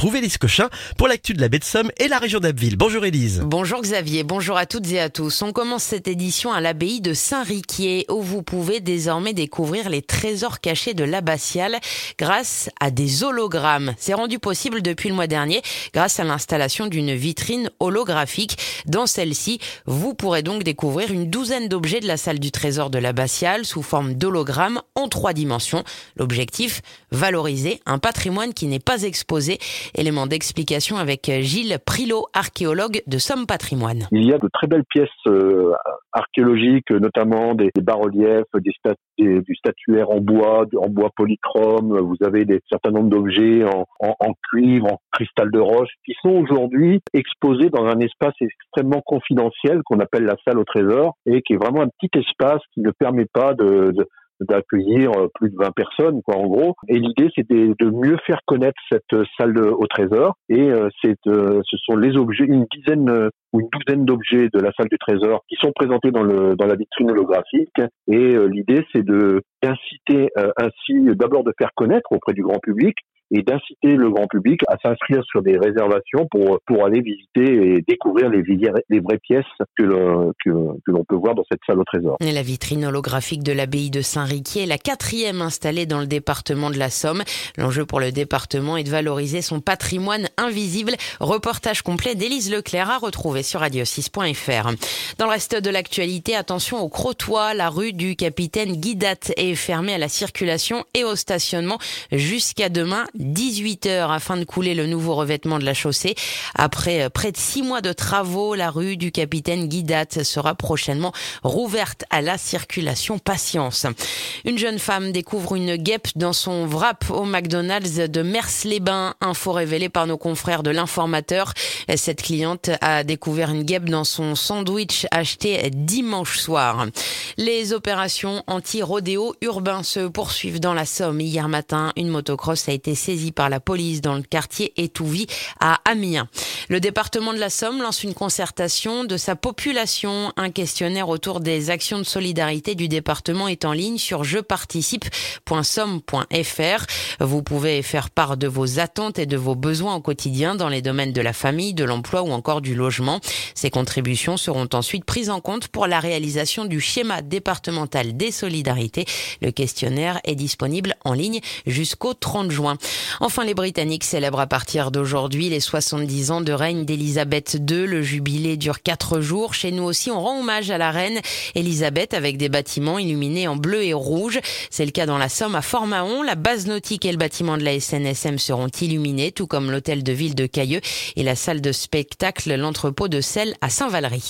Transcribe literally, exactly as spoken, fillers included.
retrouve Élise Cochin pour l'actu de la baie de Somme et la région d'Abbeville. Bonjour Élise. Bonjour Xavier, bonjour à toutes et à tous. On commence cette édition à l'abbaye de Saint-Riquier où vous pouvez désormais découvrir les trésors cachés de l'abbatiale grâce à des hologrammes. C'est rendu possible depuis le mois dernier grâce à l'installation d'une vitrine holographique. Dans celle-ci, vous pourrez donc découvrir une douzaine d'objets de la salle du trésor de l'abbatiale sous forme d'hologrammes en trois dimensions. L'objectif, valoriser un patrimoine qui n'est pas exposé. Élément d'explication avec Gilles Prilot, archéologue de Somme Patrimoine. Il y a de très belles pièces euh, archéologiques, notamment des, des bas-reliefs, des stat- des, du statuaire en bois, en bois polychrome. Vous avez des certain nombre d'objets en, en, en cuivre, en cristal de roche, qui sont aujourd'hui exposés dans un espace extrêmement confidentiel qu'on appelle la salle au trésor et qui est vraiment un petit espace qui ne permet pas de, de d'accueillir plus de vingt personnes, quoi, en gros. Et l'idée, c'est de, de mieux faire connaître cette salle de, au trésor. Et euh, c'est, euh, ce sont les objets, une dizaine euh, ou une douzaine d'objets de la salle du trésor qui sont présentés dans le dans la vitrine holographique. Et euh, l'idée, c'est de d'inciter euh, ainsi d'abord de faire connaître auprès du grand public et d'inciter le grand public à s'inscrire sur des réservations pour pour aller visiter et découvrir les, les vraies pièces que, le, que, que l'on peut voir dans cette salle au trésor. Et la vitrine holographique de l'abbaye de Saint-Riquier est la quatrième installée dans le département de la Somme. L'enjeu pour le département est de valoriser son patrimoine invisible. Reportage complet d'Élise Leclerc à retrouver sur radio six point f r. Dans le reste de l'actualité, attention au Crotoy. La rue du Capitaine Guidat est fermée à la circulation et au stationnement jusqu'à demain dix-huit heures afin de couler le nouveau revêtement de la chaussée. Après près de six mois de travaux, la rue du Capitaine Guidat sera prochainement rouverte à la circulation. Patience. Une jeune femme découvre une guêpe dans son wrap au McDonald's de Mers-les-Bains. Info révélée par nos confrères de l'Informateur. Cette cliente a découvert une guêpe dans son sandwich acheté dimanche soir. Les opérations anti-rodéo urbain se poursuivent dans la Somme. Hier matin, une motocross a été saisie par la police dans le quartier Étouvie à Amiens. Le département de la Somme lance une concertation de sa population. Un questionnaire autour des actions de solidarité du département est en ligne sur je participe point somme point f r. Vous pouvez faire part de vos attentes et de vos besoins au quotidien dans les domaines de la famille, de l'emploi ou encore du logement. Ces contributions seront ensuite prises en compte pour la réalisation du schéma départemental des solidarités. Le questionnaire est disponible en ligne jusqu'au trente juin. Enfin, les Britanniques célèbrent à partir d'aujourd'hui les soixante-dix ans de règne d'Élisabeth deux. Le jubilé dure quatre jours. Chez nous aussi, on rend hommage à la reine Élisabeth avec des bâtiments illuminés en bleu et rouge. C'est le cas dans la Somme à Fort-Mahon. La base nautique et le bâtiment de la S N S M seront illuminés, tout comme l'hôtel de ville de Cailleux et la salle de spectacle, l'entrepôt de sel à Saint-Valery.